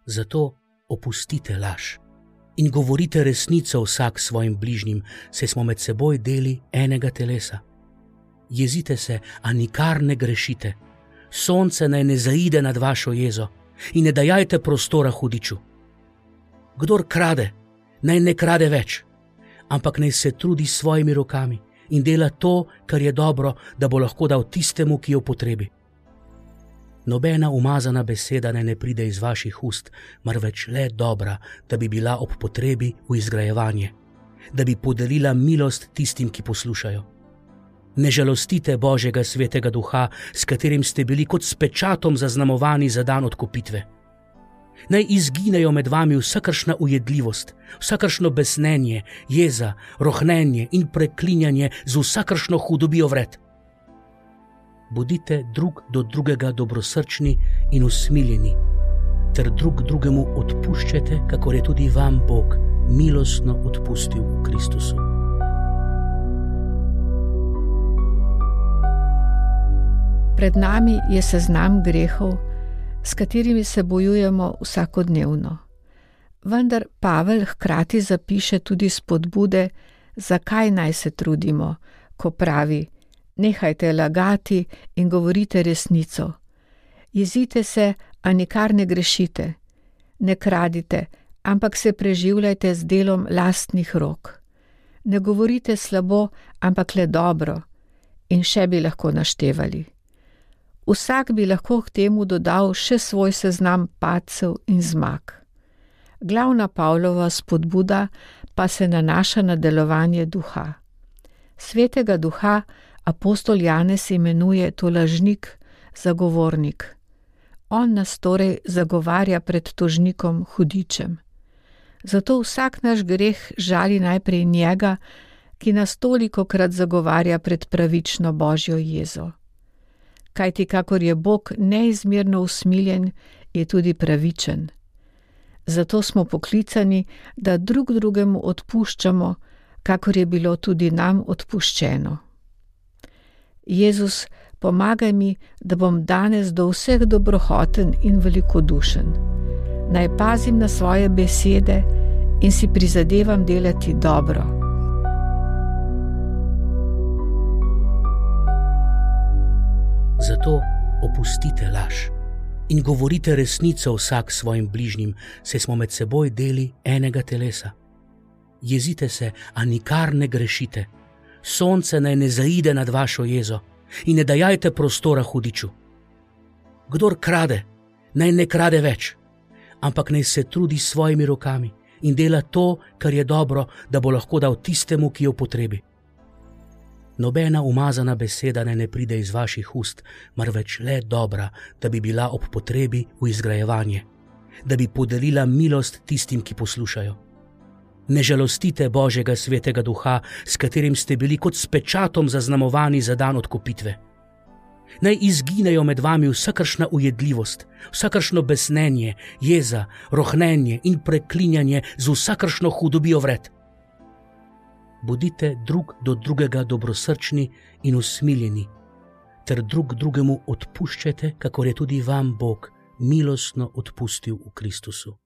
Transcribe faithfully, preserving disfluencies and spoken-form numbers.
Zato opustite laž in govorite resnico vsak svojim bližnjim, saj smo med seboj deli enega telesa. Jezite se, a nikar ne grešite. Sonce naj ne zaide nad vašo jezo in ne dajajte prostora hudiču. Kdor krade, naj ne krade več, ampak naj se trudi s svojimi rokami in dela to, kar je dobro, da bo lahko dal tistemu, ki jo potrebi. Nobena umazana beseda naj ne pride iz vaših ust, marveč le dobra, da bi bila ob potrebi v izgrajevanje, da bi podelila milost tistim, ki poslušajo. Ne žalostite Božjega svetega duha, s katerim ste bili kot s pečatom zaznamovani za dan odkupitve. Naj izginejo med vami vsakršna ujedljivost, vsakršno besnenje, jeza, rohnenje in preklinjanje z vsakršno hudobijo vred. Bodite drug do drugega dobrosrčni in usmiljeni, ter drug drugemu odpuščajte, kakor je tudi vam Bog milostno odpustil v Kristusu. Pred nami je seznam grehov, s katerimi se bojujemo vsakodnevno. Vendar Pavel hkrati zapiše tudi spodbude, zakaj naj se trudimo, ko pravi: nehajte lagati in govorite resnico. Jezite se, a nikar ne grešite. Ne kradite, ampak se preživljajte z delom lastnih rok. Ne govorite slabo, ampak le dobro. In še bi lahko naštevali. Vsak bi lahko k temu dodal še svoj seznam padcev in zmag. Glavna Pavlova spodbuda pa se nanaša na delovanje duha. Svetega duha apostol Janez imenuje tolažnik, zagovornik. On nas torej zagovarja pred tožnikom hudičem. Zato vsak naš greh žali najprej njega, ki nas tolikokrat zagovarja pred pravično Božjo jezo. Kajti kakor je Bog neizmerno usmiljen, je tudi pravičen. Zato smo poklicani, da drug drugemu odpuščamo, kakor je bilo tudi nam odpuščeno. Jezus, pomagaj mi, da bom danes do vseh dobrohoten in velikodušen. Naj pazim na svoje besede in si prizadevam delati dobro. Zato opustite laž in govorite resnico vsak svojim bližnjim, saj smo med seboj deli enega telesa. Jezite se, a nikar ne grešite. Sonce naj ne zaide nad vašo jezo in ne dajajte prostora hudiču. Kdor krade, naj ne krade več, ampak naj se trudi s svojimi rokami in dela to, kar je dobro, da bo lahko dal tistemu, ki jo potrebi. Nobena umazana beseda naj ne pride iz vaših ust, marveč le dobra, da bi bila ob potrebi v izgrajevanje, da bi podelila milost tistim, ki poslušajo. Ne žalostite Božjega svetega duha, s katerim ste bili kot s pečatom zaznamovani za dan odkupitve. Naj izginejo med vami vsakršna ujedljivost, vsakršno besnenje, jeza, rohnenje in preklinjanje z vsakršno hudobijo vred. Bodite drug do drugega dobrosrčni in usmiljeni, ter drug drugemu odpuščajte, kakor je tudi vam Bog milostno odpustil v Kristusu.